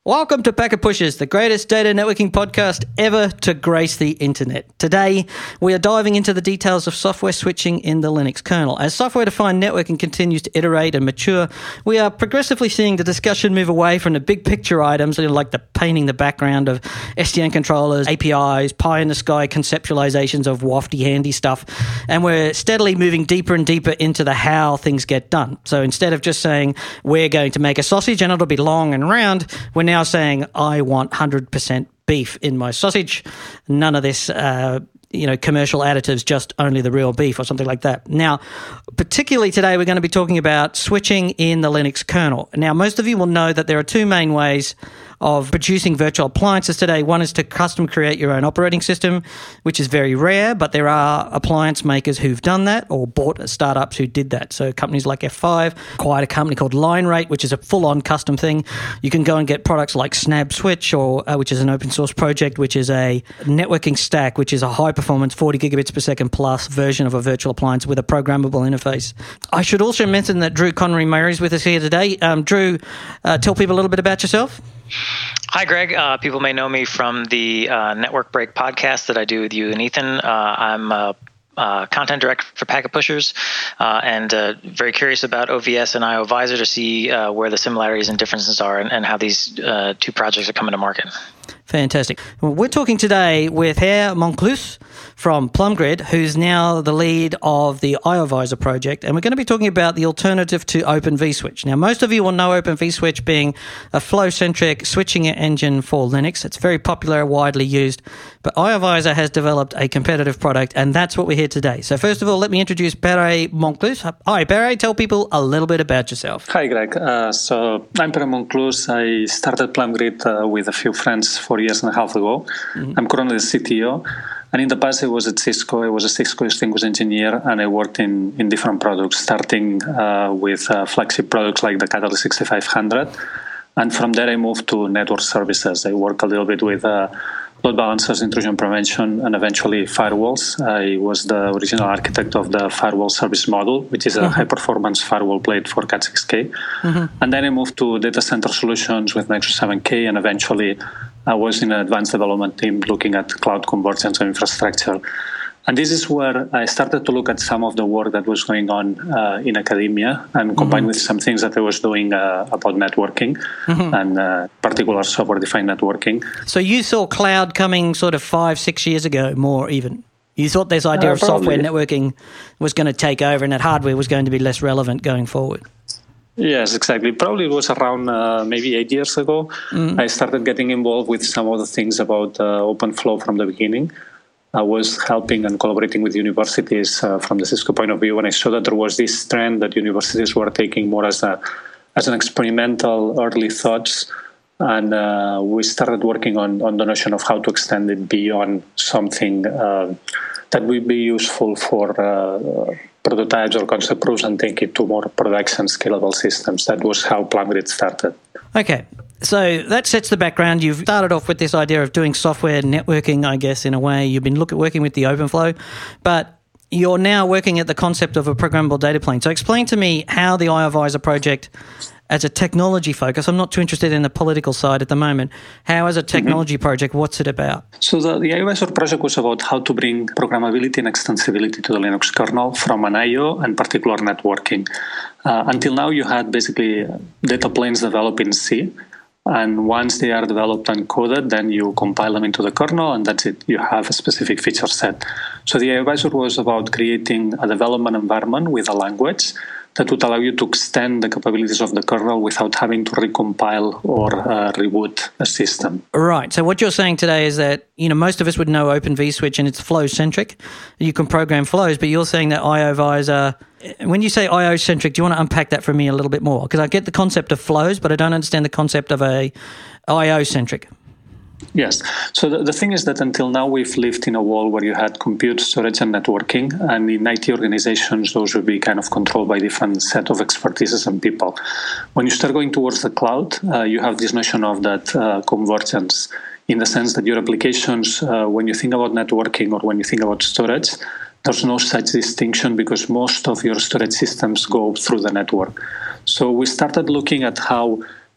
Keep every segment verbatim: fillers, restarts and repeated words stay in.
Welcome to Packet Pushers, the greatest data networking podcast ever to grace the internet. Today, we are diving into the details of software switching in the Linux kernel. As software-defined networking continues to iterate and mature, we are progressively seeing the discussion move away from the big picture items like the painting the background of S D N controllers, A P Is, pie-in-the-sky conceptualizations of wafty handy stuff, and we're steadily moving deeper and deeper into the how things get done. So instead of just saying, we're going to make a sausage and it'll be long and round, we're now saying, I want one hundred percent beef in my sausage. None of this, uh, you know, commercial additives, just only the real beef or something like that. Now, particularly today, we're going to be talking about switching in the Linux kernel. Now, most of you will know that there are two main ways of producing virtual appliances today. One is to custom create your own operating system, which is very rare, but there are appliance makers who've done that or bought startups who did that. So companies like F five acquired a company called LineRate, which is a full-on custom thing. You can go and get products like SnapSwitch, or uh, which is an open source project, which is a networking stack, which is a high-performance forty gigabits per second plus version of a virtual appliance with a programmable interface. I should also mention that Drew Connery Murray is with us here today. Um, Drew, uh, tell people a little bit about yourself. Hi, Greg. Uh, people may know me from the uh, Network Break podcast that I do with you and Ethan. Uh, I'm a uh, content director for Packet Pushers uh, and uh, very curious about O V S and IOVisor to see uh, where the similarities and differences are and, and how these uh, two projects are coming to market. Fantastic. Well, we're talking today with Per Monclus from PlumGrid, who's now the lead of the IOVisor project, and we're going to be talking about the alternative to Open vSwitch. Now, most of you will know Open vSwitch being a flow-centric switching engine for Linux. It's very popular, widely used, but IOVisor has developed a competitive product, and that's what we're here today. So first of all, let me introduce Per Monclus. Hi, Per, tell people a little bit about yourself. Hi, Greg. Uh, so I'm Per Monclus. I started PlumGrid uh, with a few friends four years and a half ago. Mm-hmm. I'm currently the C T O. And in the past, I was at Cisco. I was a Cisco Distinguished Engineer, and I worked in, in different products, starting uh, with uh, flagship products like the Catalyst sixty-five hundred. And from there, I moved to network services. I work a little bit with uh, load balancers, intrusion prevention, and eventually firewalls. I was the original architect of the firewall service model, which is a mm-hmm. high-performance firewall plate for Cat six K. Mm-hmm. And then I moved to data center solutions with Nexus seven K, and eventually I was in an advanced development team looking at cloud convergence and infrastructure. And this is where I started to look at some of the work that was going on uh, in academia and combined mm-hmm. with some things that I was doing uh, about networking mm-hmm. and uh, particular software-defined networking. So you saw cloud coming sort of five, six years ago, more even. You thought this idea uh, of software networking was going to take over and that hardware was going to be less relevant going forward. Yes, exactly. Probably it was around uh, maybe eight years ago. Mm-hmm. I started getting involved with some of the things about uh, OpenFlow from the beginning. I was helping and collaborating with universities uh, from the Cisco point of view, and I saw that there was this trend that universities were taking more as a as an experimental early thoughts, and uh, we started working on, on the notion of how to extend it beyond something uh, that would be useful for uh, prototypes or concept proofs and take it to more production scalable systems. That was how PlumGrid started. Okay. So that sets the background. You've started off with this idea of doing software networking, I guess, in a way. You've been look at working with the OpenFlow, but you're now working at the concept of a programmable data plane. So explain to me how the IOVisor project, as a technology focus, I'm not too interested in the political side at the moment, how as a technology mm-hmm. project, what's it about? So the, the IOVisor project was about how to bring programmability and extensibility to the Linux kernel from an I O and particular networking. Uh, until now, you had basically data planes developed in C. And once they are developed and coded, then you compile them into the kernel, and that's it. You have a specific feature set. So the IOVisor was about creating a development environment with a language that would allow you to extend the capabilities of the kernel without having to recompile or uh, reboot a system. Right. So what you're saying today is that, you know, most of us would know Open vSwitch and it's flow-centric. You can program flows, but you're saying that IOVisor, when you say I O-centric, do you want to unpack that for me a little bit more? Because I get the concept of flows, but I don't understand the concept of a I O-centric. Yes. So the, the thing is that until now we've lived in a world where you had compute, storage, and networking, and in I T organizations those would be kind of controlled by different set of expertises and people. When you start going towards the cloud, uh, you have this notion of that uh, convergence, in the sense that your applications, uh, when you think about networking or when you think about storage, there's no such distinction because most of your storage systems go through the network. So we started looking at how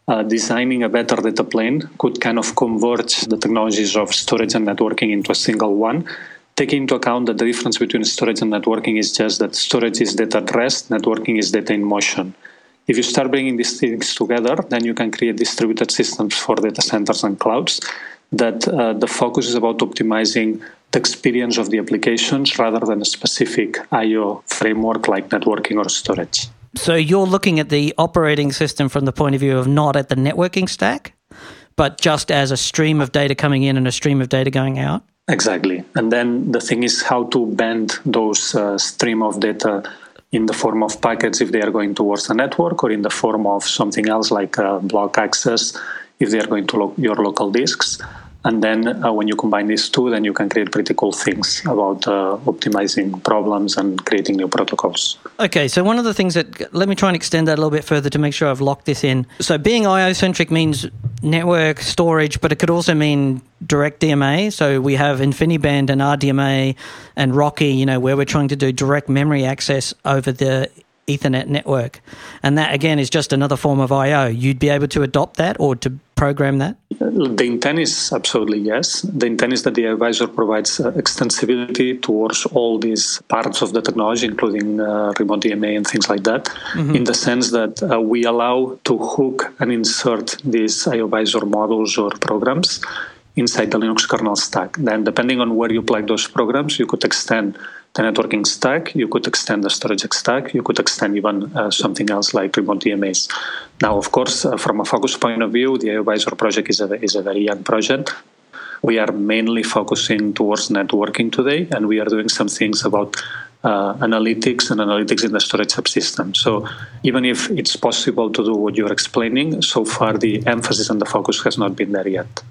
uh, designing a better data plane could kind of converge the technologies of storage and networking into a single one, taking into account that the difference between storage and networking is just that storage is data at rest, networking is data in motion. If you start bringing these things together, then you can create distributed systems for data centers and clouds that uh, the focus is about optimizing the experience of the applications rather than a specific I O framework like networking or storage. So you're looking at the operating system from the point of view of not at the networking stack, but just as a stream of data coming in and a stream of data going out? Exactly. And then the thing is how to bend those uh, stream of data in the form of packets if they are going towards the network, or in the form of something else like uh, block access if they are going to lo- your local disks. And then uh, when you combine these two, then you can create pretty cool things about uh, optimizing problems and creating new protocols. Okay, so one of the things that, let me try and extend that a little bit further to make sure I've locked this in. So being I O-centric means network, storage, but it could also mean direct D M A. So we have InfiniBand and R D M A and Rocky, you know, where we're trying to do direct memory access over the Ethernet network. And that, again, is just another form of I O. You'd be able to adopt that or to program that? The intent is absolutely yes. The intent is that the iOvisor provides uh, extensibility towards all these parts of the technology, including uh, remote D M A and things like that, mm-hmm. in the sense that uh, we allow to hook and insert these iOvisor models or programs inside the Linux kernel stack. Then, depending on where you plug those programs, you could extend the networking stack, you could extend the storage stack, you could extend even uh, something else like remote D M As. Now, of course, uh, from a focus point of view, the iOvisor project is a, is a very young project. We are mainly focusing towards networking today, and we are doing some things about uh, analytics and analytics in the storage subsystem. So even if it's possible to do what you're explaining, so far the emphasis and the focus has not been there yet.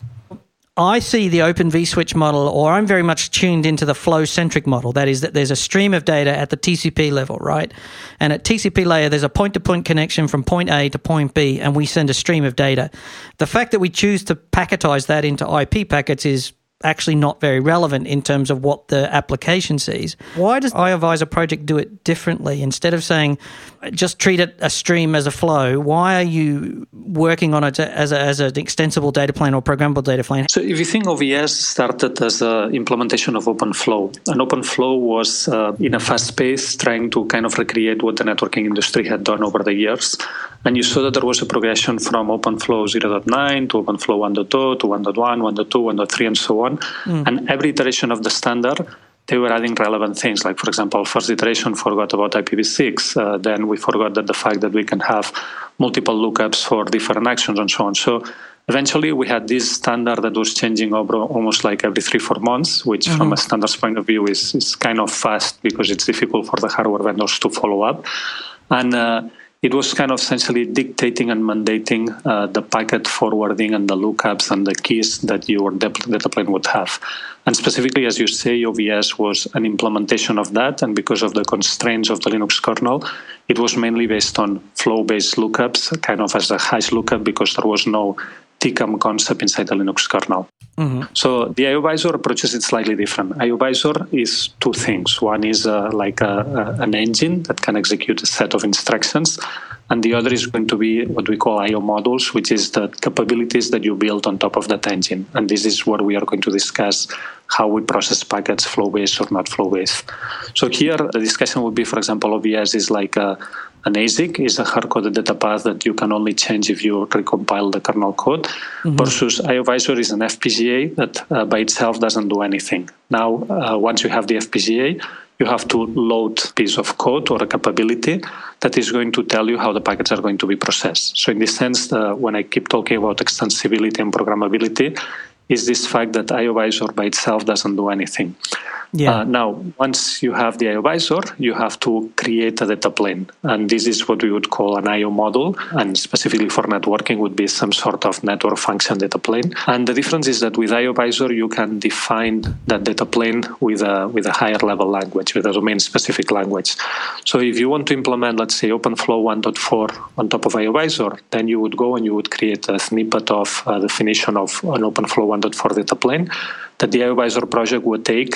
I see the Open vSwitch model, or I'm very much tuned into the flow-centric model. That is that there's a stream of data at the T C P level, right? And at T C P layer, there's a point-to-point connection from point A to point B, and we send a stream of data. The fact that we choose to packetize that into I P packets is actually not very relevant in terms of what the application sees. Why does iOvisor project do it differently? Instead of saying, just treat it a stream as a flow, why are you working on it as, a, as an extensible data plane or programmable data plane? So if you think O V S started as an implementation of OpenFlow, and OpenFlow was uh, in a fast pace trying to kind of recreate what the networking industry had done over the years. And you saw that there was a progression from OpenFlow zero point nine to OpenFlow one point oh to one point one, one point two, one point three, and so on. Mm. And every iteration of the standard, they were adding relevant things. Like, for example, first iteration forgot about I P v six. Uh, then we forgot that the fact that we can have multiple lookups for different actions and so on. So eventually we had this standard that was changing over almost like every three, four months, which mm-hmm. from a standards point of view is, is kind of fast because it's difficult for the hardware vendors to follow up. And uh, it was kind of essentially dictating and mandating uh, the packet forwarding and the lookups and the keys that your data plane would have. And specifically, as you say, O V S was an implementation of that. And because of the constraints of the Linux kernel, it was mainly based on flow-based lookups, kind of as a hash lookup, because there was no T C A M concept inside the Linux kernel. Mm-hmm. So the iOvisor approaches it slightly different. iOvisor is two things. One is uh, like a, a, an engine that can execute a set of instructions, and the other is going to be what we call I O modules, which is the capabilities that you build on top of that engine. And this is where we are going to discuss how we process packets, flow-based or not flow-based. So here, the discussion would be, for example, O V S is like a, an A S I C, is a hard-coded data path that you can only change if you recompile the kernel code, mm-hmm. versus iOvisor is an F P G A that uh, by itself doesn't do anything. Now, uh, once you have the F P G A, you have to load a piece of code or a capability that is going to tell you how the packets are going to be processed. So in this sense, uh, when I keep talking about extensibility and programmability, is this fact that iOvisor by itself doesn't do anything. Yeah. Uh, now, once you have the iOvisor, you have to create a data plane. And this is what we would call an I O model. And specifically for networking would be some sort of network function data plane. And the difference is that with iOvisor, you can define that data plane with a, with a higher level language, with a domain-specific language. So if you want to implement, let's say, OpenFlow one point four on top of iOvisor, then you would go and you would create a snippet of a definition of an OpenFlow one point four data plane that the iOvisor project would take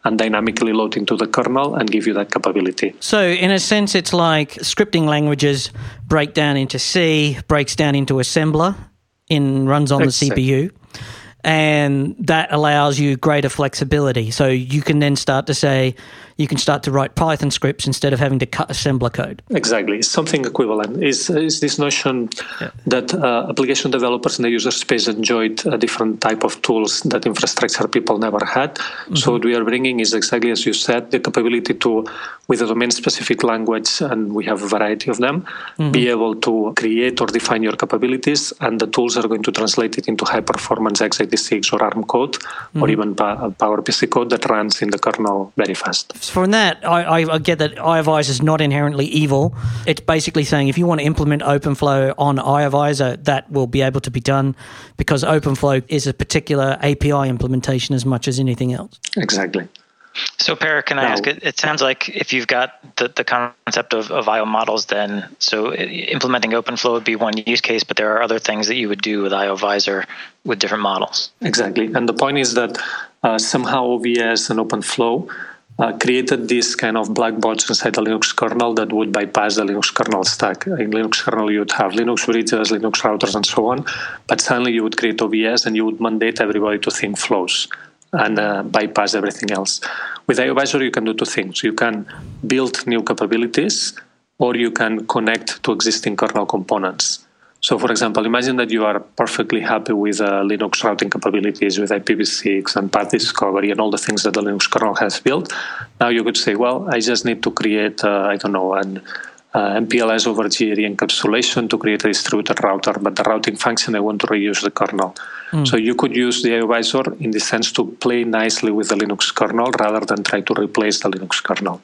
and dynamically load into the kernel and give you that capability. So in a sense, it's like scripting languages break down into C, breaks down into assembler, in runs on exactly. the C P U. And that allows you greater flexibility. So you can then start to say, you can start to write Python scripts instead of having to cut assembler code. Exactly. It's something equivalent. Is is this notion yeah. that uh, application developers in the user space enjoyed a different type of tools that infrastructure people never had. Mm-hmm. So what we are bringing is exactly as you said, the capability to, with a domain-specific language, and we have a variety of them, mm-hmm. be able to create or define your capabilities, and the tools are going to translate it into high-performance x eighty-six or ARM code, mm-hmm. or even PowerPC code that runs in the kernel very fast. From that, I, I get that iAdvisor is not inherently evil. It's basically saying if you want to implement OpenFlow on iAdvisor, that will be able to be done because OpenFlow is a particular A P I implementation as much as anything else. Exactly. So, Per, can I now, ask, it, it sounds like if you've got the, the concept of, of I O models, then so implementing OpenFlow would be one use case, but there are other things that you would do with iAdvisor with different models. Exactly. And the point is that uh, somehow O V S and OpenFlow Uh, created this kind of black box inside the Linux kernel that would bypass the Linux kernel stack. In Linux kernel, you would have Linux bridges, Linux routers, and so on. But suddenly you would create O V S and you would mandate everybody to think flows and uh, bypass everything else. With iAdvisor, you can do two things. You can build new capabilities or you can connect to existing kernel components. So, for example, imagine that you are perfectly happy with uh, Linux routing capabilities, with I P v six and path discovery and all the things that the Linux kernel has built. Now you could say, well, I just need to create, uh, I don't know, an uh, M P L S over G R E encapsulation to create a distributed router, but the routing function, I want to reuse the kernel. Mm. So you could use the iAdvisor in the sense to play nicely with the Linux kernel rather than try to replace the Linux kernel.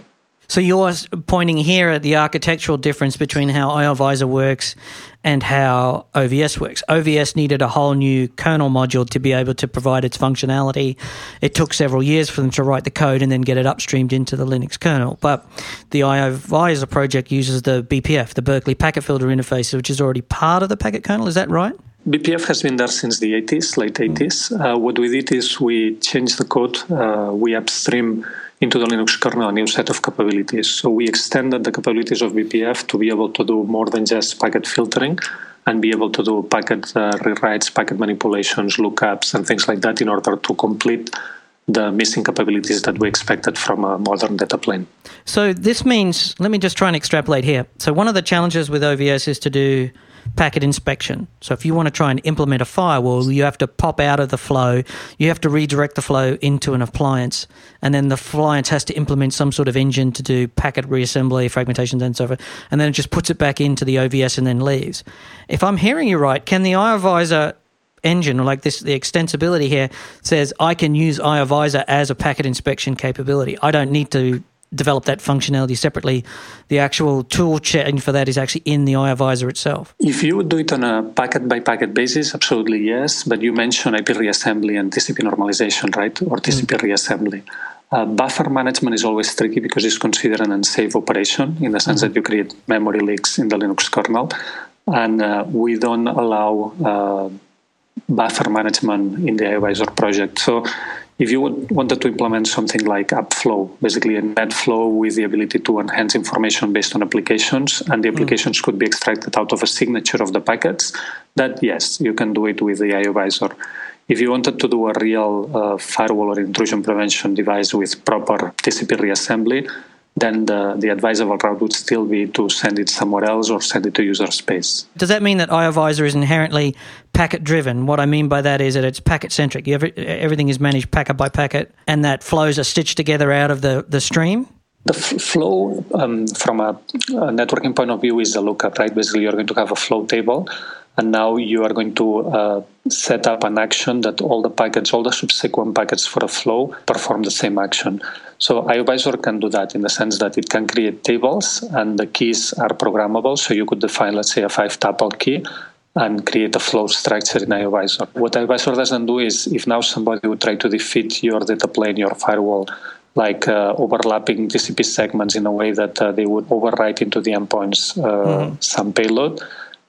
So you're pointing here at the architectural difference between how iAdvisor works and how O V S works. O V S needed a whole new kernel module to be able to provide its functionality. It took several years for them to write the code and then get it upstreamed into the Linux kernel. But the iAdvisor project uses the B P F, the Berkeley Packet Filter Interface, which is already part of the packet kernel. Is that right? B P F has been there since the eighties, late eighties. Uh, what we did is we changed the code. Uh, we upstream into the Linux kernel a new set of capabilities. So we extended the capabilities of B P F to be able to do more than just packet filtering and be able to do packet uh, rewrites, packet manipulations, lookups, and things like that in order to complete the missing capabilities that we expected from a modern data plane. So this means, let me just try and extrapolate here. So one of the challenges with O V S is to do packet inspection. So if you want to try and implement a firewall, you have to pop out of the flow, you have to redirect the flow into an appliance, and then the appliance has to implement some sort of engine to do packet reassembly, fragmentation, and so forth, and then it just puts it back into the O V S and then leaves. If I'm hearing you right, can the iAdvisor engine, or like this, the extensibility here says I can use iAdvisor as a packet inspection capability. I don't need to develop that functionality separately. The actual tool chain for that is actually in the iAdvisor itself. If you would do it on a packet-by-packet basis, absolutely yes. But you mentioned I P reassembly and T C P normalization, right? Or T C P mm. reassembly. Uh, buffer management is always tricky because it's considered an unsafe operation in the sense mm. that you create memory leaks in the Linux kernel. And uh, we don't allow uh, buffer management in the iAdvisor project. So if you would, wanted to implement something like AppFlow, basically a NetFlow with the ability to enhance information based on applications, and the applications mm. could be extracted out of a signature of the packets, that yes, you can do it with the iAdvisor. If you wanted to do a real uh, firewall or intrusion prevention device with proper T C P reassembly, then the, the advisable route would still be to send it somewhere else or send it to user space. Does that mean that iAdvisor is inherently packet-driven? What I mean by that is that it's packet-centric. You every, everything is managed packet by packet, and that flows are stitched together out of the, the stream? The f- flow, um, from a, a networking point of view, is a lookup, right? Basically, you're going to have a flow table, and now you are going to uh, set up an action that all the packets, all the subsequent packets for a flow perform the same action. So iAdvisor can do that in the sense that it can create tables and the keys are programmable. So you could define, let's say, a five-tuple key and create a flow structure in iAdvisor. What iAdvisor doesn't do is if now somebody would try to defeat your data plane, your firewall, like uh, overlapping T C P segments in a way that uh, they would overwrite into the endpoints uh, mm-hmm. some payload,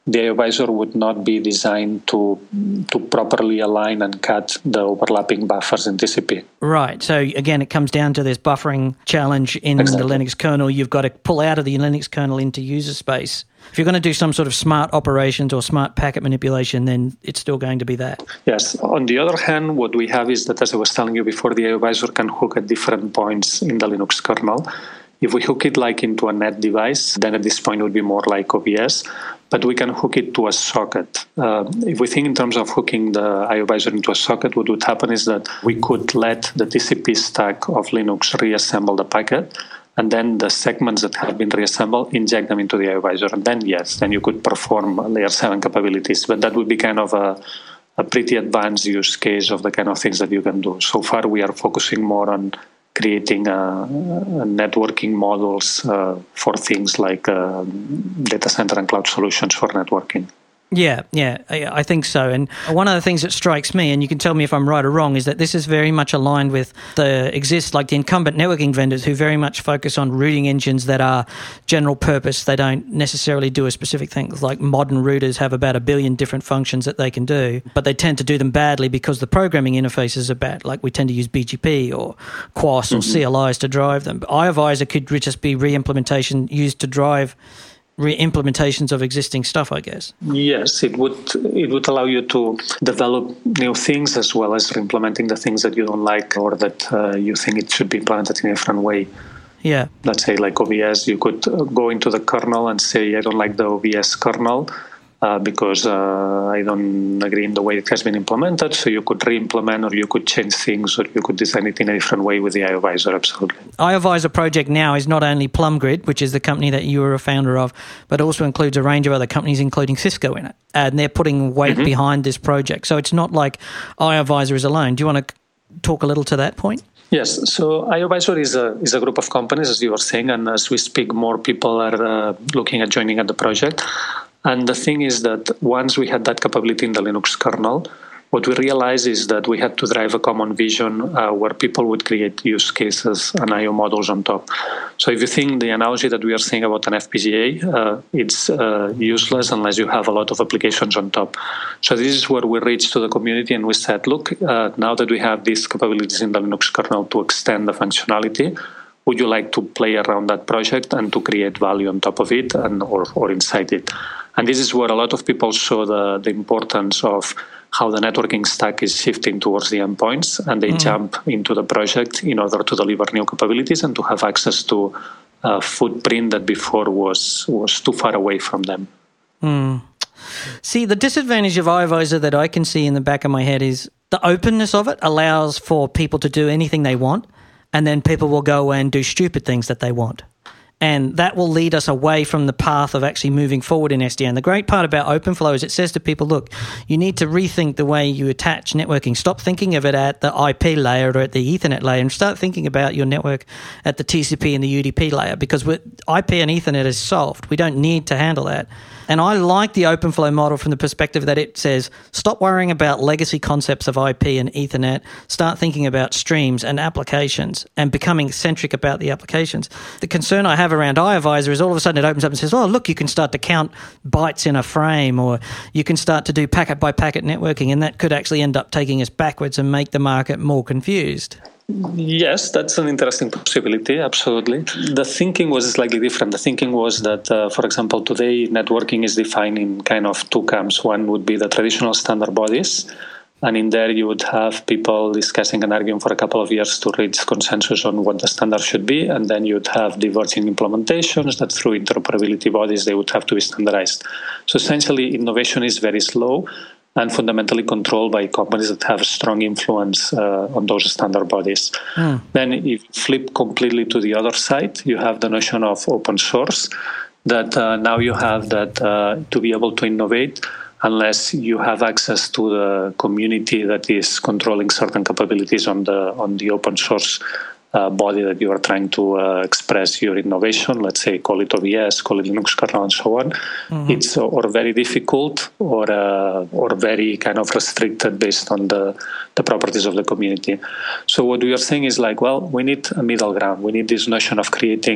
the iOvisor would not be designed to to properly align and cut the overlapping buffers in T C P. Right. So again, it comes down to this buffering challenge in exactly. the Linux kernel. You've got to pull out of the Linux kernel into user space. If you're going to do some sort of smart operations or smart packet manipulation, then it's still going to be that. Yes. On the other hand, what we have is that, as I was telling you before, the iOvisor can hook at different points in the Linux kernel. If we hook it like into a net device, then at this point it would be more like O B S, but we can hook it to a socket. Uh, if we think in terms of hooking the iOvisor into a socket, what would happen is that we could let the T C P stack of Linux reassemble the packet, and then the segments that have been reassembled, inject them into the iOvisor. And then, yes, then you could perform layer seven capabilities, but that would be kind of a, a pretty advanced use case of the kind of things that you can do. So far, we are focusing more on creating uh, uh, networking models uh, for things like uh, data center and cloud solutions for networking. Yeah, yeah, I think so. And one of the things that strikes me, and you can tell me if I'm right or wrong, is that this is very much aligned with the exist like the incumbent networking vendors who very much focus on routing engines that are general purpose. They don't necessarily do a specific thing. Like modern routers have about a billion different functions that they can do, but they tend to do them badly because the programming interfaces are bad. Like we tend to use B G P or Q o S or mm-hmm. C L Is to drive them. But iOvisor could just be re-implementation used to drive re-implementations of existing stuff, I guess. Yes, it would it would allow you to develop new things as well as implementing the things that you don't like or that uh, you think it should be implemented in a different way. Yeah. Let's say like O B S, you could go into the kernel and say, I don't like the O B S kernel uh, because uh, I don't agree in the way it has been implemented. So you could re-implement or you could change things or you could design it in a different way with the iOvisor, absolutely. iOvisor project now is not only PlumGrid, which is the company that you are a founder of, but also includes a range of other companies, including Cisco in it. And they're putting weight mm-hmm. behind this project. So it's not like iOvisor is alone. Do you want to talk a little to that point? Yes, so iOvisor is a is a group of companies, as you were saying, and as we speak, more people are uh, looking at joining at the project. And the thing is that once we had that capability in the Linux kernel, what we realized is that we had to drive a common vision uh, where people would create use cases and I O models on top. So if you think the analogy that we are saying about an F P G A, uh, it's uh, useless unless you have a lot of applications on top. So this is where we reached to the community and we said, look, uh, now that we have these capabilities in the Linux kernel to extend the functionality, would you like to play around that project and to create value on top of it and or, or inside it? And this is where a lot of people saw the, the importance of how the networking stack is shifting towards the endpoints, and they mm. jump into the project in order to deliver new capabilities and to have access to a footprint that before was, was too far away from them. Mm. See, the disadvantage of iOvisor that I can see in the back of my head is the openness of it allows for people to do anything they want, and then people will go away and do stupid things that they want. And that will lead us away from the path of actually moving forward in S D N. The great part about OpenFlow is it says to people, look, you need to rethink the way you attach networking. Stop thinking of it at the I P layer or at the Ethernet layer and start thinking about your network at the T C P and the U D P layer, because with I P and Ethernet is solved. We don't need to handle that. And I like the OpenFlow model from the perspective that it says, stop worrying about legacy concepts of I P and Ethernet, start thinking about streams and applications and becoming centric about the applications. The concern I have around iOvisor is all of a sudden it opens up and says, oh, look, you can start to count bytes in a frame, or you can start to do packet by packet networking, and that could actually end up taking us backwards and make the market more confused. Yes, that's an interesting possibility, absolutely. The thinking was slightly different. The thinking was that, uh, for example, today networking is defined in kind of two camps. One would be the traditional standard bodies, and in there you would have people discussing and arguing for a couple of years to reach consensus on what the standard should be, and then you'd have diverging implementations that through interoperability bodies they would have to be standardized. So essentially innovation is very slow and fundamentally controlled by companies that have a strong influence uh, on those standard bodies. Mm. Then if you flip completely to the other side, you have the notion of open source, that uh, now you have that uh, to be able to innovate unless you have access to the community that is controlling certain capabilities on the on the open source Uh, body that you are trying to uh, express your innovation, let's say call it O B S, call it Linux kernel, and so on. Mm-hmm. It's uh, or very difficult or uh, or very kind of restricted based on the, the properties of the community. So what we are saying is like, well, we need a middle ground. We need this notion of creating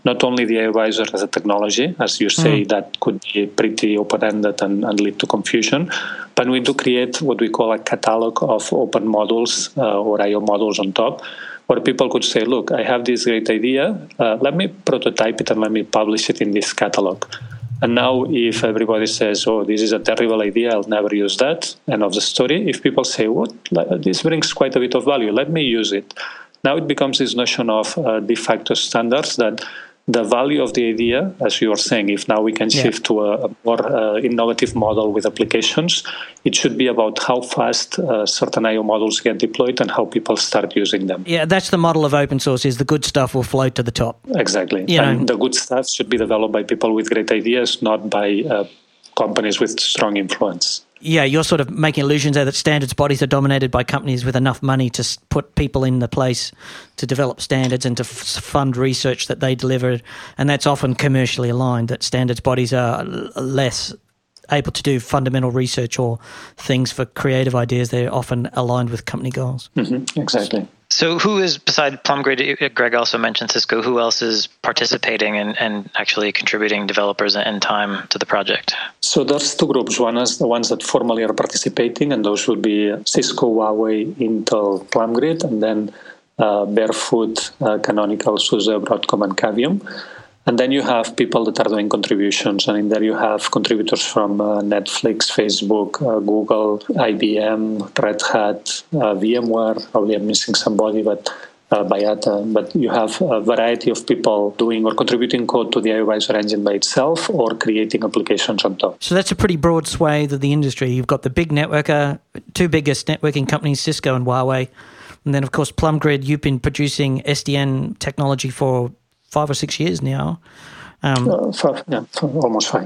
not only the iOvisor as a technology, as you say, mm. that could be pretty open-ended and, and lead to confusion, but we do create what we call a catalog of open models uh, or I O models on top, where people could say, look, I have this great idea, uh, let me prototype it and let me publish it in this catalog. And now if everybody says, oh, this is a terrible idea, I'll never use that, end of the story. If people say, what, this brings quite a bit of value, let me use it. Now it becomes this notion of uh, de facto standards that the value of the idea, as you were saying, if now we can shift yeah. to a, a more uh, innovative model with applications, it should be about how fast uh, certain I O models get deployed and how people start using them. Yeah, that's the model of open source, is the good stuff will float to the top. Exactly. You and know, the good stuff should be developed by people with great ideas, not by uh, companies with strong influence. Yeah, you're sort of making illusions there that standards bodies are dominated by companies with enough money to put people in the place to develop standards and to f- fund research that they deliver. And that's often commercially aligned, that standards bodies are l- less able to do fundamental research or things for creative ideas. They're often aligned with company goals. Mm-hmm, exactly. So who is, beside PlumGrid, Greg also mentioned Cisco, who else is participating and, and actually contributing developers and time to the project? So there's two groups. One is the ones that formally are participating, and those would be Cisco, Huawei, Intel, PlumGrid, and then uh, Barefoot, uh, Canonical, SUSE, Broadcom, and Cavium. And then you have people that are doing contributions, and in there you have contributors from uh, Netflix, Facebook, uh, Google, I B M, Red Hat, uh, VMware. Probably I'm missing somebody, but uh, Bayata. But you have a variety of people doing or contributing code to the iOvisor engine by itself or creating applications on top. So that's a pretty broad swathe of the industry. You've got the big networker, two biggest networking companies, Cisco and Huawei. And then, of course, PlumGrid, you've been producing S D N technology for five or six years now. Um, uh, five, yeah, almost five.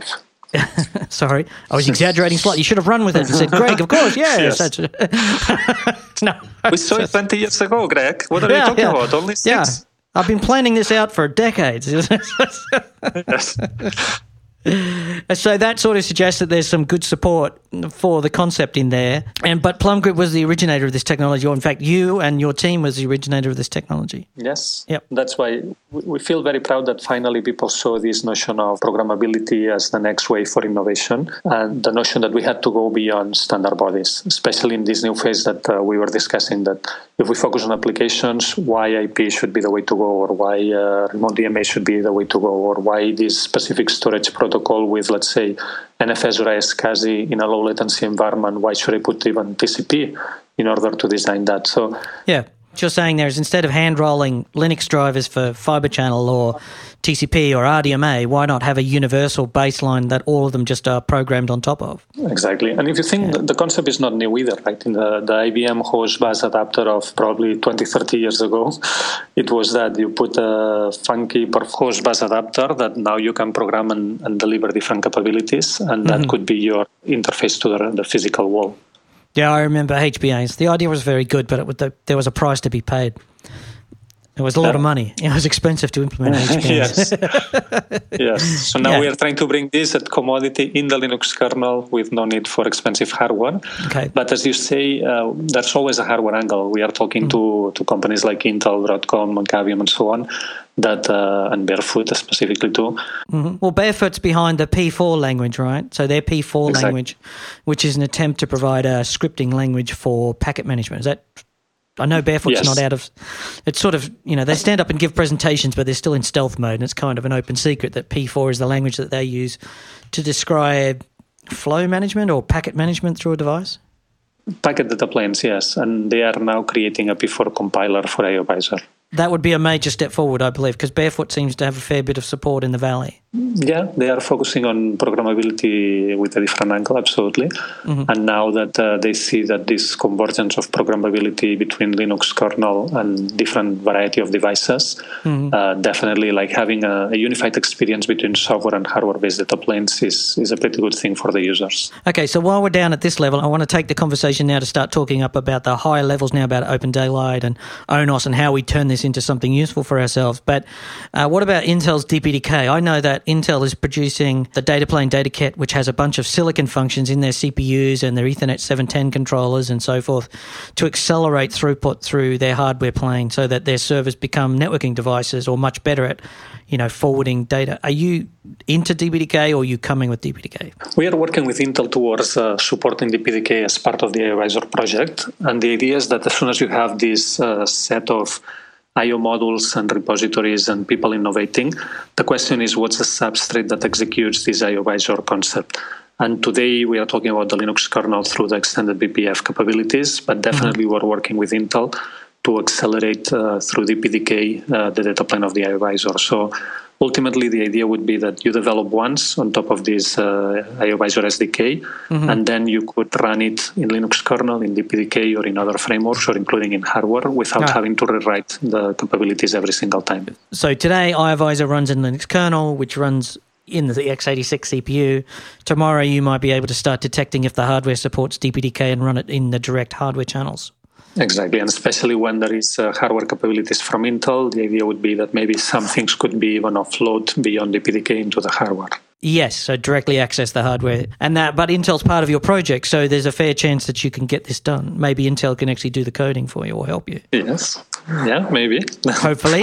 Sorry, I was exaggerating slightly. You should have run with it and said, Greg, of course, yes. yes. no, we saw it twenty years ago, Greg. What are yeah, you talking yeah. about? Only six? Yeah. I've been planning this out for decades. yes. So that sort of suggests that there's some good support for the concept in there. And but PlumGrid was the originator of this technology, or in fact, you and your team was the originator of this technology. Yes. Yep. That's why we feel very proud that finally people saw this notion of programmability as the next way for innovation, and the notion that we had to go beyond standard bodies, especially in this new phase that uh, we were discussing, that if we focus on applications, why I P should be the way to go, or why uh, remote D M A should be the way to go, or why this specific storage protocol with, let's say, N F S or I S C A S I in a low latency environment, why should I put even T C P in order to design that? So yeah, what you're saying there is, instead of hand rolling Linux drivers for Fibre Channel or T C P or R D M A, why not have a universal baseline that all of them just are programmed on top of? Exactly. And if you think yeah. the concept is not new either, right? In the, the I B M host bus adapter of probably twenty, thirty years ago, it was that you put a funky host bus adapter that now you can program and, and deliver different capabilities, and that mm-hmm. could be your interface to the, the physical wall. Yeah, I remember H B As. The idea was very good, but it would, the, there was a price to be paid. It was a lot yeah. of money. It was expensive to implement H B As. yes. yes. So now yeah. we are trying to bring this at commodity in the Linux kernel with no need for expensive hardware. Okay. But as you say, uh, there's always a hardware angle. We are talking mm-hmm. to, to companies like Intel, Broadcom, and Cavium, and so on, that uh, and Barefoot specifically too. Mm-hmm. Well, Barefoot's behind the P four language, right? So their P four exactly. language, which is an attempt to provide a scripting language for packet management. Is that... I know Barefoot's yes. not out of... It's sort of, you know, they stand up and give presentations, but they're still in stealth mode, and it's kind of an open secret that P four is the language that they use to describe flow management or packet management through a device? Packet data planes, yes. And they are now creating a P four compiler for iOvisor. That would be a major step forward, I believe, because Barefoot seems to have a fair bit of support in the Valley. Yeah, they are focusing on programmability with a different angle, absolutely. Mm-hmm. And now that uh, they see that this convergence of programmability between Linux kernel and different variety of devices, mm-hmm. uh, definitely like having a, a unified experience between software and hardware-based data planes is, is a pretty good thing for the users. Okay, so while we're down at this level, I want to take the conversation now to start talking up about the higher levels now about Open Daylight and O N O S and how we turn this into something useful for ourselves. But uh, what about Intel's D P D K? I know that Intel is producing the data plane data kit, which has a bunch of silicon functions in their C P Us and their Ethernet seven ten controllers and so forth to accelerate throughput through their hardware plane so that their servers become networking devices or much better at, you know, forwarding data. Are you into D P D K or are you coming with D P D K? We are working with Intel towards uh, supporting D P D K as part of the iOvisor project. And the idea is that as soon as you have this uh, set of I O modules and repositories and people innovating, the question is what's the substrate that executes this iOvisor concept? And today we are talking about the Linux kernel through the extended B P F capabilities, but definitely mm-hmm. we're working with Intel to accelerate uh, through D P D K uh, the data plane of the iOvisor. So ultimately, the idea would be that you develop once on top of this uh, iOvisor S D K, mm-hmm. and then you could run it in Linux kernel, in D P D K, or in other frameworks, or including in hardware, without oh. having to rewrite the capabilities every single time. So today, iOvisor runs in Linux kernel, which runs in the x eighty-six C P U. Tomorrow, you might be able to start detecting if the hardware supports D P D K and run it in the direct hardware channels. Exactly, and especially when there is uh, hardware capabilities from Intel, the idea would be that maybe some things could be even offload beyond D P D K into the hardware. Yes, so directly access the hardware. and that. But Intel's part of your project, so there's a fair chance that you can get this done. Maybe Intel can actually do the coding for you or help you. Yes, yeah, maybe. Hopefully.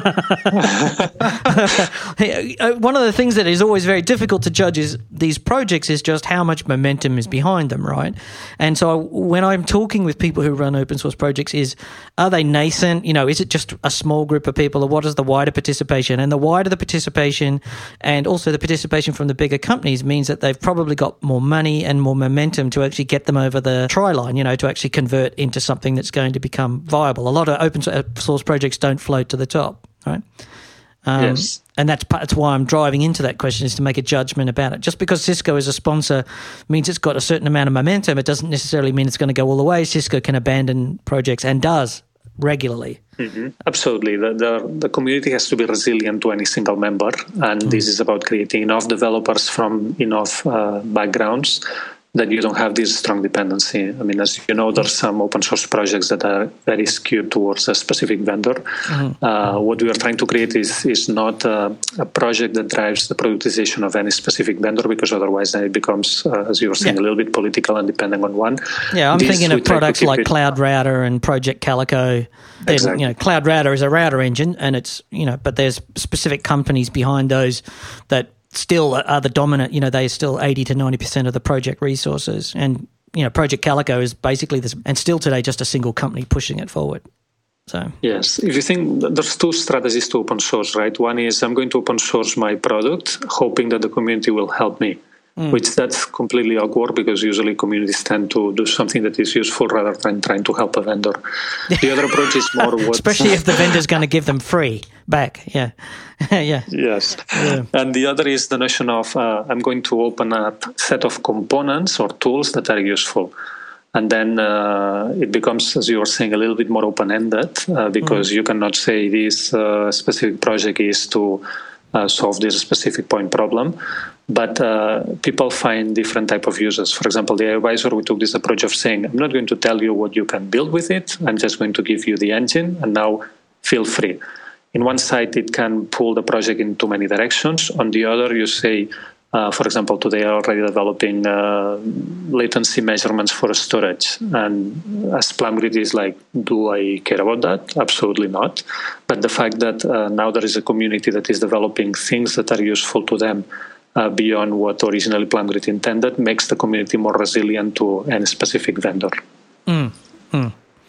One of the things that is always very difficult to judge is these projects is just how much momentum is behind them, right? And so when I'm talking with people who run open source projects is, are they nascent? You know, is it just a small group of people, or what is the wider participation? And the wider the participation and also the participation from the bigger companies means that they've probably got more money and more momentum to actually get them over the try line, you know, to actually convert into something that's going to become viable. A lot of open source projects don't float to the top, right? Um, yes. And that's, that's why I'm driving into that question, is to make a judgment about it. Just because Cisco is a sponsor means it's got a certain amount of momentum. It doesn't necessarily mean it's going to go all the way. Cisco can abandon projects and does regularly. Mm-hmm. Absolutely. The, the the community has to be resilient to any single member, and mm. this is about creating enough developers from enough uh, backgrounds that you don't have this strong dependency. I mean, as you know, there's some open source projects that are very skewed towards a specific vendor. Mm-hmm. Uh, what we are trying to create is is not a, a project that drives the productization of any specific vendor, because otherwise then it becomes, uh, as you were saying, yeah. a little bit political and depending on one. Yeah, I'm this, thinking of products like it. Cloud Router and Project Calico. Exactly. You know, Cloud Router is a router engine, and it's, you know, but there's specific companies behind those that still are the dominant, you know, they are still eighty to ninety percent of the project resources. And, you know, Project Calico is basically this, and still today just a single company pushing it forward. So yes, if you think, there's two strategies to open source, right? One is I'm going to open source my product, hoping that the community will help me. Mm. Which that's completely awkward, because usually communities tend to do something that is useful rather than trying to help a vendor. The other approach is more what... Especially if the vendor's going to give them free back, yeah. yeah. Yes. Yeah. And the other is the notion of uh, I'm going to open a set of components or tools that are useful. And then uh, it becomes, as you were saying, a little bit more open-ended, uh, because mm. you cannot say this uh, specific project is to uh, solve this specific point problem. But uh, people find different type of uses. For example, the iOvisor, we took this approach of saying, I'm not going to tell you what you can build with it. I'm just going to give you the engine, and now feel free. In one side, it can pull the project in too many directions. On the other, you say, uh, for example, today are already developing uh, latency measurements for storage. And as PlumGrid is like, do I care about that? Absolutely not. But the fact that uh, now there is a community that is developing things that are useful to them, Uh, beyond what originally PlumGrid intended, makes the community more resilient to any specific vendor. Mm. Mm.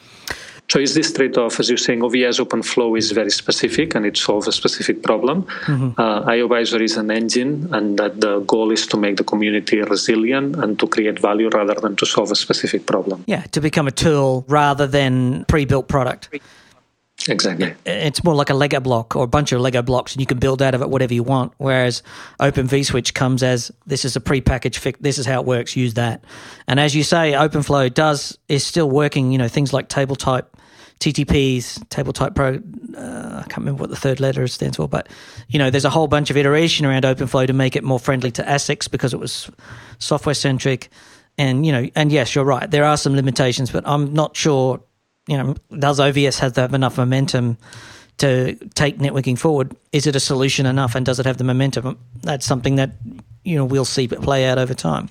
So it's this trade-off, as you're saying, O V S OpenFlow is very specific and it solves a specific problem. Mm-hmm. Uh, iOvisor is an engine, and that the goal is to make the community resilient and to create value rather than to solve a specific problem. Yeah, to become a tool rather than pre-built product. Exactly. It's more like a Lego block or a bunch of Lego blocks, and you can build out of it whatever you want, whereas Open vSwitch comes as, this is a pre-packaged fix, this is how it works, use that. And as you say, OpenFlow does is still working, you know, things like table type, T T Ps, table type pro, uh, I can't remember what the third letter stands for, but, you know, there's a whole bunch of iteration around OpenFlow to make it more friendly to ASICs because it was software-centric. And, you know, and yes, you're right, there are some limitations, but I'm not sure, you know, does O V S have enough momentum to take networking forward. Is it a solution enough, and does it have the momentum? That's something that, you know, we'll see play out over time.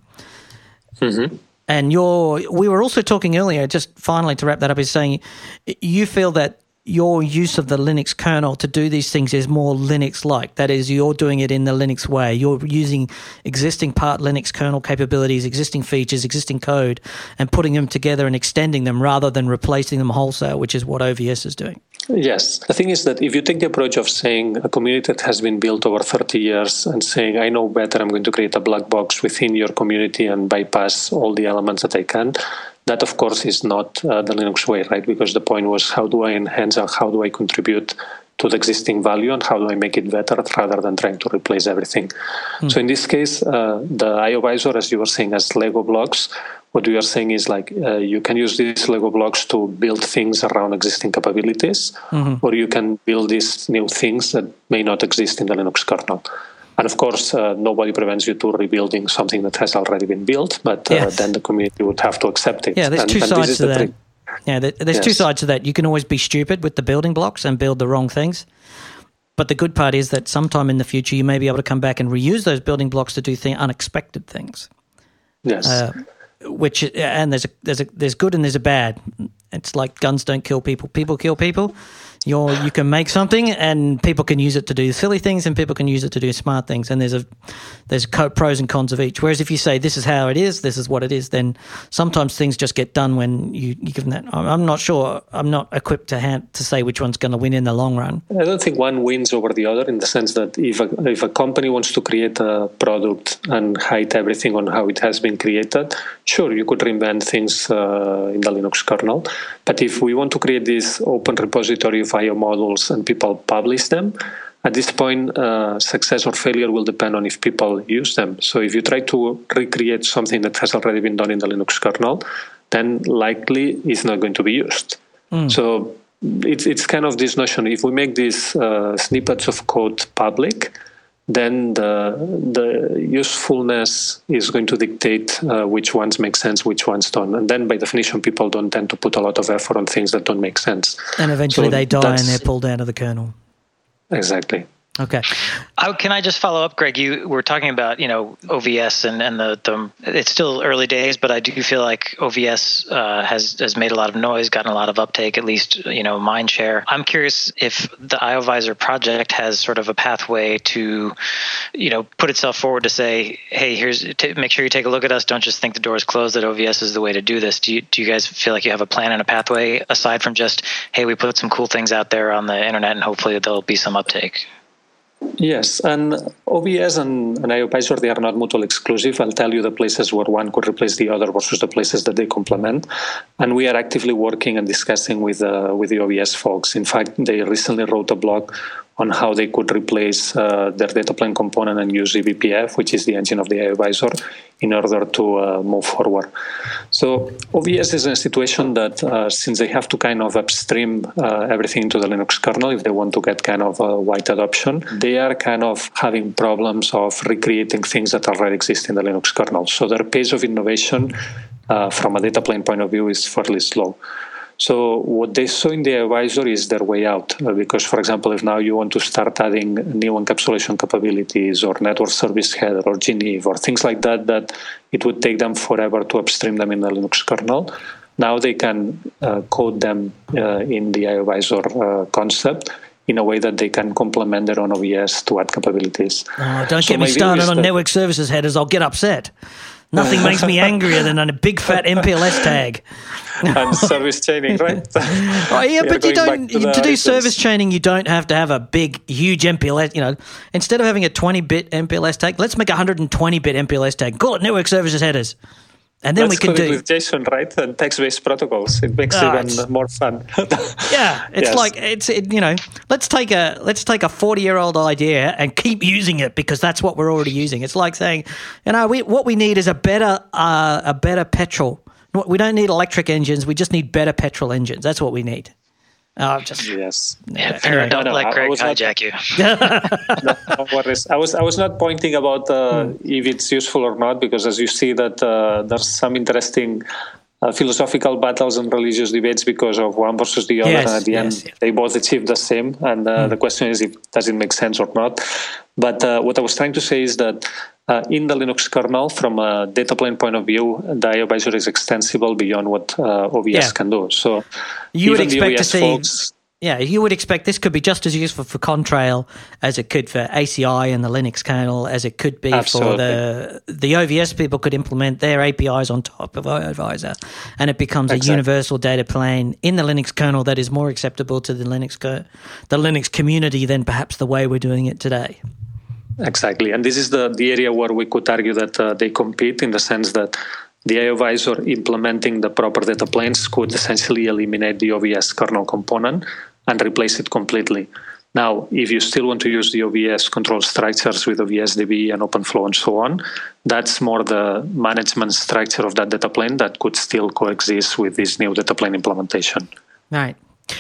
Mm-hmm. And you're, we were also talking earlier, just finally to wrap that up, is saying you feel that your use of the Linux kernel to do these things is more Linux-like. That is, you're doing it in the Linux way. You're using existing part Linux kernel capabilities, existing features, existing code, and putting them together and extending them rather than replacing them wholesale, which is what O V S is doing. Yes. The thing is that if you take the approach of saying a community that has been built over thirty years and saying, I know better, I'm going to create a black box within your community and bypass all the elements that I can, that, of course, is not uh, the Linux way, right? Because the point was, how do I enhance or how do I contribute to the existing value and how do I make it better rather than trying to replace everything? Mm. So in this case, uh, the IOVisor, as you were saying, as Lego blocks, what we are saying is like uh, you can use these Lego blocks to build things around existing capabilities, mm-hmm. or you can build these new things that may not exist in the Linux kernel. And of course, uh, nobody prevents you to rebuilding something that has already been built, but uh, yes. then the community would have to accept it. Yeah, there's and, two and sides to that. Trick. Yeah, there, there's yes. two sides to that. You can always be stupid with the building blocks and build the wrong things. But the good part is that sometime in the future, you may be able to come back and reuse those building blocks to do th- unexpected things. Yes. Uh, which and there's a there's a there's good and there's a bad. It's like guns don't kill people; people kill people. You're, you can make something, and people can use it to do silly things, and people can use it to do smart things. And there's a there's co- pros and cons of each. Whereas if you say this is how it is, this is what it is, then sometimes things just get done when you, you give them that. I'm not sure. I'm not equipped to hand, to say which one's going to win in the long run. I don't think one wins over the other in the sense that if a, if a company wants to create a product and hide everything on how it has been created, sure, you could reinvent things uh, in the Linux kernel. But if we want to create this open repository of I O models and people publish them, at this point, uh, success or failure will depend on if people use them. So if you try to recreate something that has already been done in the Linux kernel, then likely it's not going to be used. Mm. So it's it's kind of this notion. If we make these uh, snippets of code public, then the the usefulness is going to dictate uh, which ones make sense, which ones don't. And then by definition, people don't tend to put a lot of effort on things that don't make sense. And eventually so they die and they're pulled out of the kernel. Exactly. Okay. I, can I just follow up, Greg? You were talking about, you know, O V S and, and the, the it's still early days, but I do feel like O V S uh, has has made a lot of noise, gotten a lot of uptake, at least, you know, mind share. I'm curious if the IOVisor project has sort of a pathway to, you know, put itself forward to say, hey, here's t- make sure you take a look at us. Don't just think the door is closed, that O V S is the way to do this. Do you do you guys feel like you have a plan and a pathway aside from just, hey, we put some cool things out there on the internet and hopefully there'll be some uptake? Yes, and O V S and, and IOVisor, they are not mutually exclusive. I'll tell you the places where one could replace the other versus the places that they complement. And we are actively working and discussing with uh, with the O V S folks. In fact, they recently wrote a blog on how they could replace uh, their data plane component and use E B P F, which is the engine of the IOVisor, in order to uh, move forward. So O V S is in a situation that uh, since they have to kind of upstream uh, everything into the Linux kernel if they want to get kind of a wide adoption, they are kind of having problems of recreating things that already exist in the Linux kernel. So their pace of innovation uh, from a data plane point of view is fairly slow. So what they saw in the IOVisor is their way out, uh, because, for example, if now you want to start adding new encapsulation capabilities or network service header or G N I V or things like that, that it would take them forever to upstream them in the Linux kernel. Now they can uh, code them uh, in the IOVisor uh, concept in a way that they can complement their own O V S to add capabilities. Oh, don't so get me started on network services headers. I'll get upset. Nothing makes me angrier than a big fat M P L S tag. And service chaining, right? Oh, yeah, but you don't. To, to do items. Service chaining, you don't have to have a big, huge M P L S. You know, instead of having a twenty-bit M P L S tag, let's make a one hundred twenty-bit M P L S tag. Call it network services headers. And then Let's we can do it with JSON, right? And text-based protocols. It makes oh, it even more fun. Yeah, it's yes. like it's it, you know. Let's take a let's take a forty-year-old idea and keep using it because that's what we're already using. It's like saying, you know, we, what we need is a better uh, a better petrol. We don't need electric engines. We just need better petrol engines. That's what we need. Oh, just yes. Yeah, anyway, don't no, no, let Greg hijack you. no, no worries. I was I was not pointing about uh, mm. if it's useful or not, because as you see that uh, there's some interesting uh, philosophical battles and religious debates because of one versus the other, yes, and at the yes, end yes. they both achieve the same. And uh, mm. the question is, if does it make sense or not? But uh, what I was trying to say is that uh, in the Linux kernel, from a data plane point of view, the I O visor is extensible beyond what uh, O V S yeah. can do. So you would expect to see. Folks, Yeah, you would expect this could be just as useful for Contrail as it could for A C I and the Linux kernel, as it could be Absolutely. for the the O V S people could implement their A P Is on top of I O visor, and it becomes exactly. a universal data plane in the Linux kernel that is more acceptable to the Linux the Linux community than perhaps the way we're doing it today. Exactly, and this is the, the area where we could argue that uh, they compete, in the sense that the I O visor implementing the proper data planes could essentially eliminate the O V S kernel component and replace it completely. Now, if you still want to use the O V S control structures with O V S D B and OpenFlow and so on, that's more the management structure of that data plane that could still coexist with this new data plane implementation. Right.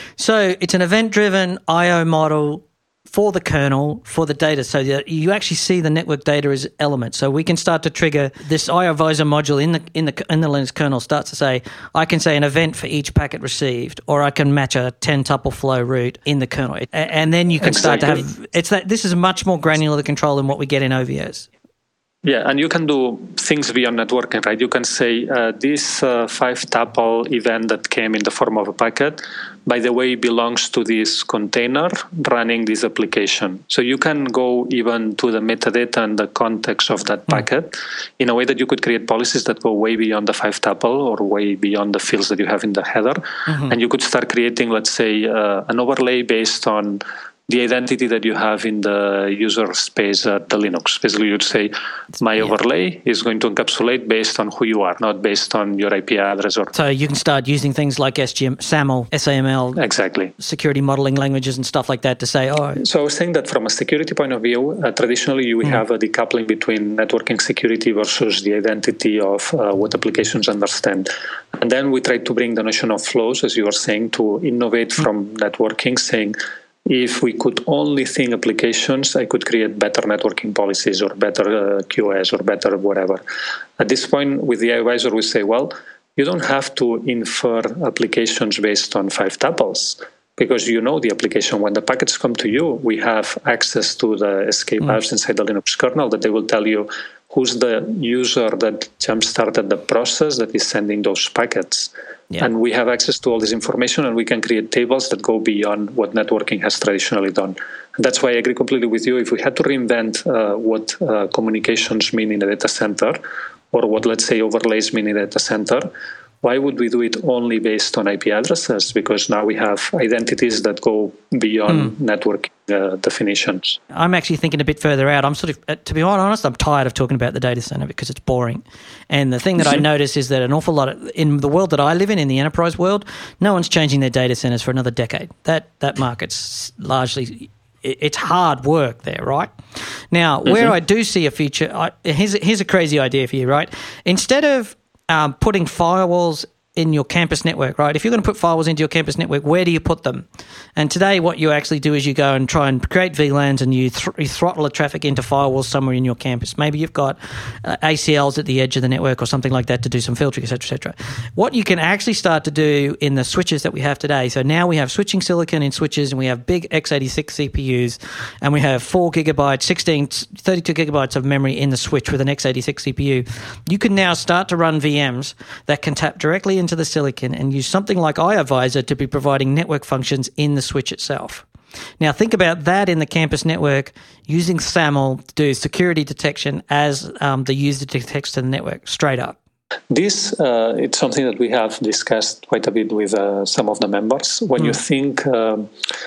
So it's an event-driven I O model for the kernel, for the data, so that you actually see the network data as elements. So we can start to trigger this I O visor module in the in the in the Linux kernel starts to say, I can say an event for each packet received, or I can match a ten tuple flow route in the kernel, and then you can exactly. start to have it's that this is much more granular control than what we get in O V S. Yeah, and you can do things beyond networking, right? You can say uh, this uh, five tuple event that came in the form of a packet, by the way, belongs to this container running this application. So you can go even to the metadata and the context of that packet in a way that you could create policies that go way beyond the five tuple or way beyond the fields that you have in the header. Mm-hmm. And you could start creating, let's say, uh, an overlay based on the identity that you have in the user space at the Linux. Basically, you'd say, my yeah. overlay is going to encapsulate based on who you are, not based on your I P address. Or so you can start using things like S G M, SAML, S A M L, exactly, security modeling languages and stuff like that to say, oh. So I was saying that from a security point of view, uh, traditionally we mm. have a decoupling between networking security versus the identity of uh, what applications understand. And then we try to bring the notion of flows, as you were saying, to innovate mm. from networking, saying, if we could only think applications, I could create better networking policies or better uh, Q S or better whatever. At this point, with the I O visor, we say, well, you don't have to infer applications based on five tuples, because you know the application. When the packets come to you, we have access to the escape paths mm. inside the Linux kernel that they will tell you who's the user that jump-started the process that is sending those packets. Yeah. And we have access to all this information, and we can create tables that go beyond what networking has traditionally done. And that's why I agree completely with you. If we had to reinvent uh, what uh, communications mean in a data center, or what, let's say, overlays mean in a data center, why would we do it only based on I P addresses? Because now we have identities that go beyond mm. network uh, definitions. I'm actually thinking a bit further out. I'm sort of, to be honest, I'm tired of talking about the data center because it's boring. And the thing that I notice is that an awful lot of, in the world that I live in, in the enterprise world, no one's changing their data centers for another decade. That that market's largely, it's hard work there, right? Now, mm-hmm. where I do see a future, I, here's, here's a crazy idea for you, right? Instead of Um, putting firewalls in your campus network, right? If you're going to put firewalls into your campus network, where do you put them? And today what you actually do is you go and try and create V LANs and you, th- you throttle the traffic into firewalls somewhere in your campus. Maybe you've got uh, A C Ls at the edge of the network or something like that to do some filtering, et cetera, et cetera. What you can actually start to do in the switches that we have today, so now we have switching silicon in switches, and we have big x eighty-six C P Us, and we have four gigabytes, sixteen, thirty-two gigabytes of memory in the switch with an x eighty-six C P U. You can now start to run V Ms that can tap directly into the silicon and use something like I O visor to be providing network functions in the switch itself. Now think about that in the campus network, using SAML to do security detection as um, the user detects to the network straight up. This uh, it's something that we have discussed quite a bit with uh, some of the members. When mm. you think um,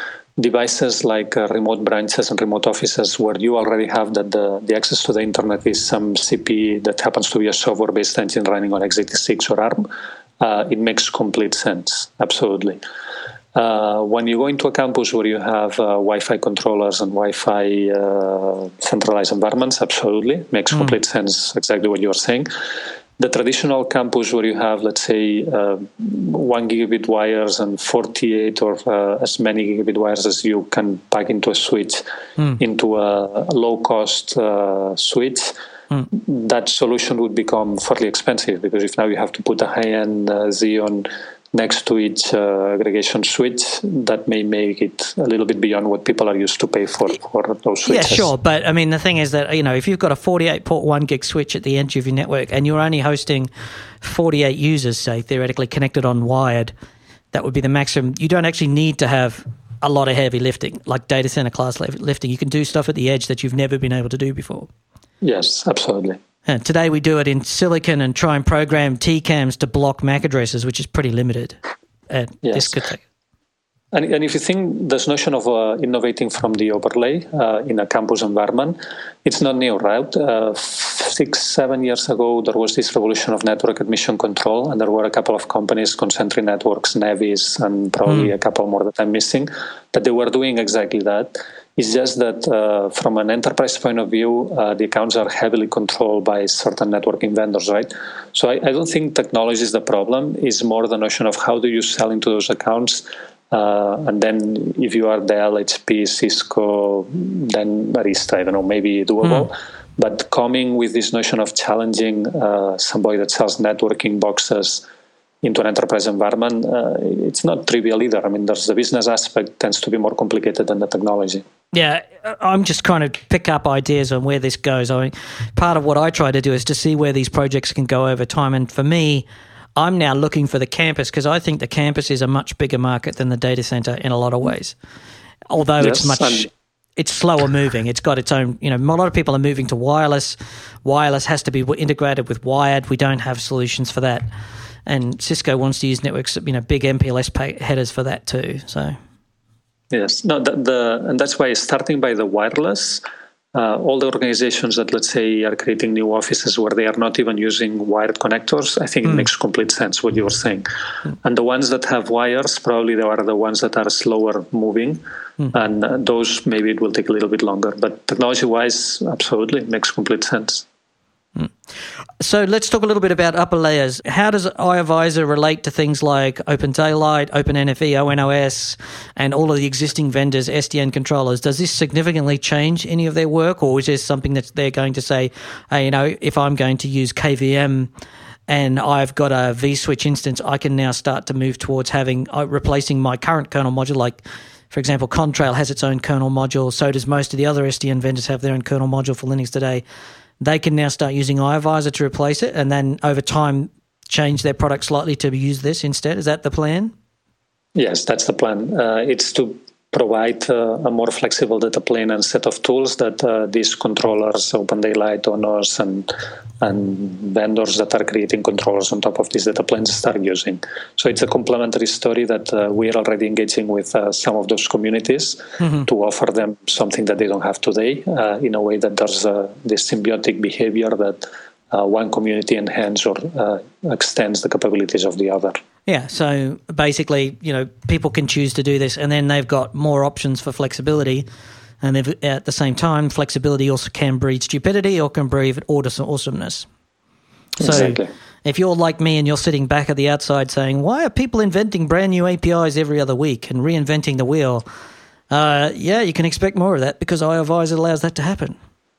devices like uh, remote branches and remote offices where you already have that the, the access to the internet is some C P that happens to be a software-based engine running on x eighty-six or ARM, uh, it makes complete sense, absolutely. Uh, when you go into a campus where you have uh, Wi-Fi controllers and Wi-Fi uh, centralized environments, absolutely, makes mm. complete sense, exactly what you are saying. The traditional campus where you have, let's say, uh, one gigabit wires and forty-eight or uh, as many gigabit wires as you can pack into a switch, mm. into a, a low-cost uh, switch, mm. that solution would become fairly expensive, because if now you have to put a high-end uh, Xeon next to each uh, aggregation switch, that may make it a little bit beyond what people are used to pay for, for those switches. Yeah, sure. But I mean, the thing is that, you know, if you've got a forty-eight port one gig switch at the edge of your network and you're only hosting forty-eight users, say, theoretically connected on wired, that would be the maximum. You don't actually need to have a lot of heavy lifting, like data center class lifting. You can do stuff at the edge that you've never been able to do before. Yes, absolutely. And today we do it in silicon and try and program T CAMs to block M A C addresses, which is pretty limited at yes. discotheque. And, and if you think this notion of uh, innovating from the overlay uh, in a campus environment, it's not new, right? Uh, six, seven years ago, there was this revolution of network admission control, and there were a couple of companies, Concentric Networks, Nevis, and probably mm. a couple more that I'm missing, that they were doing exactly that. It's just that uh, from an enterprise point of view, uh, the accounts are heavily controlled by certain networking vendors, right? So I, I don't think technology is the problem. It's more the notion of how do you sell into those accounts. Uh, and then if you are Dell, H P, Cisco, then Arista, I don't know, maybe doable. Mm. But coming with this notion of challenging uh, somebody that sells networking boxes into an enterprise environment, uh, it's not trivial either. I mean, there's the business aspect tends to be more complicated than the technology. Yeah, I'm just trying to pick up ideas on where this goes. I mean, part of what I try to do is to see where these projects can go over time. And for me, I'm now looking for the campus, because I think the campus is a much bigger market than the data center in a lot of ways. Although yes, it's much, and- it's slower moving. It's got its own, you know, a lot of people are moving to wireless. Wireless has to be integrated with wired. We don't have solutions for that. And Cisco wants to use networks, you know, big M P L S headers for that too. So, yes, no, the, the and that's why starting by the wireless, uh, all the organizations that, let's say, are creating new offices where they are not even using wired connectors, I think mm. it makes complete sense what you were saying. Mm. And the ones that have wires, probably they are the ones that are slower moving, mm. and uh, those maybe it will take a little bit longer. But technology-wise, absolutely, it makes complete sense. Mm. So let's talk a little bit about upper layers. How does iAdvisor relate to things like OpenDaylight, OpenNFV, O N O S, and all of the existing vendors' S D N controllers? Does this significantly change any of their work, or is this something that they're going to say, hey, you know, if I'm going to use K V M and I've got a vSwitch instance, I can now start to move towards having uh, replacing my current kernel module, like, for example, Contrail has its own kernel module, so does most of the other S D N vendors have their own kernel module for Linux today. They can now start using iAdvisor to replace it, and then over time change their product slightly to use this instead. Is that the plan? Yes, that's the plan. Uh, it's to provide uh, a more flexible data plane and set of tools that uh, these controllers, OpenDaylight, O N O S, and and vendors that are creating controllers on top of these data planes start using. So it's a complementary story that uh, we are already engaging with uh, some of those communities mm-hmm. to offer them something that they don't have today, uh, in a way that there's uh, this symbiotic behavior that uh, one community enhances or uh, extends the capabilities of the other. Yeah, so basically, you know, people can choose to do this, and then they've got more options for flexibility. And at the same time, flexibility also can breed stupidity or can breed awesomeness. So exactly. If you're like me and you're sitting back at the outside saying, why are people inventing brand new A P Is every other week and reinventing the wheel? Uh, yeah, you can expect more of that because iAdvisor allows that to happen.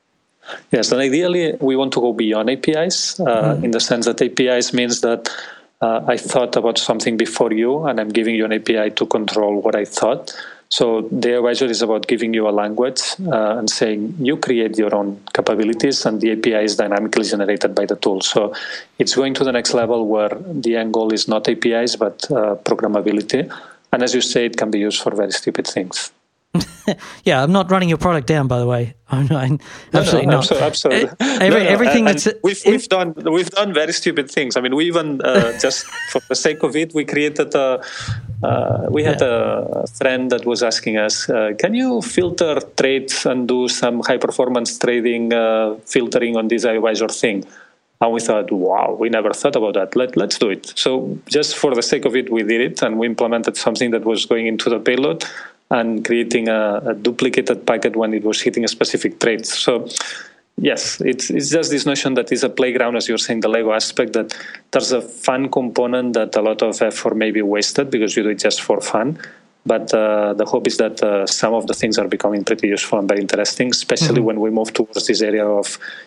Yes, and ideally we want to go beyond A P Is uh, mm. in the sense that A P Is means that uh, I thought about something before you and I'm giving you an A P I to control what I thought. So the iAdvisor is about giving you a language uh, and saying you create your own capabilities, and the A P I is dynamically generated by the tool. So it's going to the next level where the end goal is not A P Is but uh, programmability. And as you say, it can be used for very stupid things. Yeah, I'm not running your product down, by the way. I'm not, absolutely no, no, not. Absolutely. Every, no, no, everything and, that's and we've, we've done we've done very stupid things. I mean, we even uh, just for the sake of it, we created a. Uh, we had yeah. a friend that was asking us, uh, "Can you filter trades and do some high performance trading uh, filtering on this iAdvisor thing?" And we thought, "Wow, we never thought about that. Let let's do it." So just for the sake of it, we did it, and we implemented something that was going into the payload and creating a, a duplicated packet when it was hitting a specific trade. So, yes, it's it's just this notion that is a playground, as you're saying, the Lego aspect, that there's a fun component that a lot of effort may be wasted because you do it just for fun. But uh, the hope is that uh, some of the things are becoming pretty useful and very interesting, especially mm-hmm. when we move towards this area of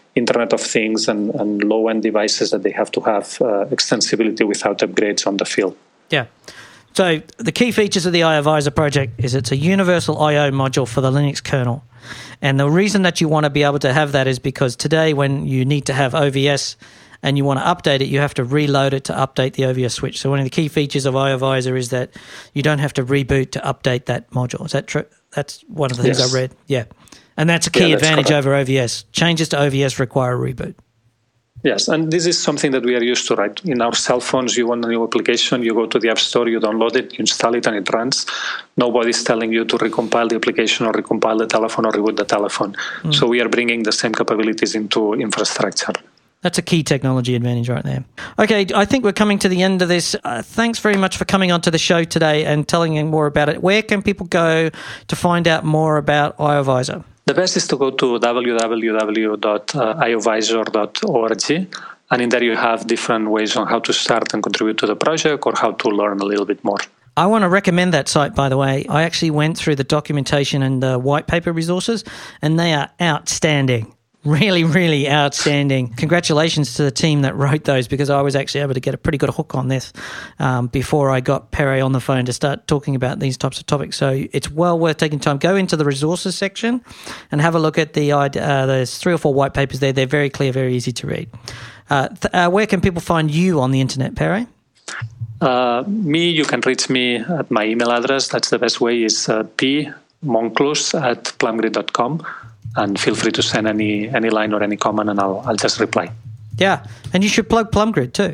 Internet of Things and, and low-end devices that they have to have uh, extensibility without upgrades on the field. Yeah. So the key features of the iOVisor project is it's a universal I O module for the Linux kernel. And the reason that you want to be able to have that is because today when you need to have O V S and you want to update it, you have to reload it to update the O V S switch. So one of the key features of iOVisor is that you don't have to reboot to update that module. Is that true? That's one of the things yes. I read. Yeah. And that's a key yeah, advantage correct. over O V S. Changes to O V S require a reboot. Yes, and this is something that we are used to, right? In our cell phones, you want a new application, you go to the App Store, you download it, you install it, and it runs. Nobody's telling you to recompile the application or recompile the telephone or reboot the telephone. Mm. So we are bringing the same capabilities into infrastructure. That's a key technology advantage right there. Okay, I think we're coming to the end of this. Uh, thanks very much for coming onto the show today and telling me more about it. Where can people go to find out more about iOVisor? The best is to go to w w w dot i o visor dot org, and in there you have different ways on how to start and contribute to the project or how to learn a little bit more. I want to recommend that site, by the way. I actually went through the documentation and the white paper resources, and they are outstanding. Really, really outstanding. Congratulations to the team that wrote those, because I was actually able to get a pretty good hook on this um, before I got Pere on the phone to start talking about these types of topics. So it's well worth taking time. Go into the resources section and have a look at the, uh, there's three or four white papers there. They're very clear, very easy to read. Uh, th- uh, where can people find you on the internet, Pere? Uh, me, you can reach me at my email address. That's the best way, is uh, pmonclus at plumgrid dot com. And feel free to send any any line or any comment, and I'll I'll just reply. Yeah, and you should plug Plumgrid too.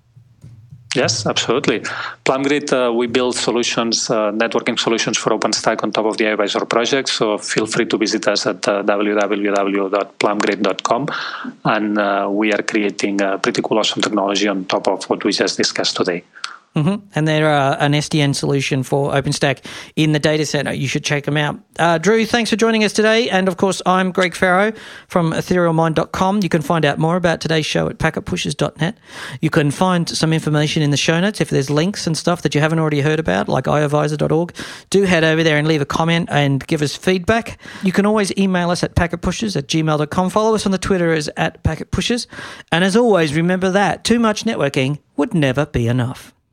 Yes, absolutely. Plumgrid, uh, we build solutions, uh, networking solutions for OpenStack on top of the iOVisor project. So feel free to visit us at uh, w w w dot plumgrid dot com, and uh, we are creating uh, pretty cool, awesome technology on top of what we just discussed today. Mm-hmm. And they're uh, an S D N solution for OpenStack in the data center. You should check them out. Uh, Drew, thanks for joining us today. And, of course, I'm Greg Farrow from ethereal mind dot com. You can find out more about today's show at packet pushers dot net. You can find some information in the show notes. If there's links and stuff that you haven't already heard about, like i o visor dot org, do head over there and leave a comment and give us feedback. You can always email us at packetpushers at gmail dot com. Follow us on the Twitter as at packetpushers. And, as always, remember that too much networking would never be enough.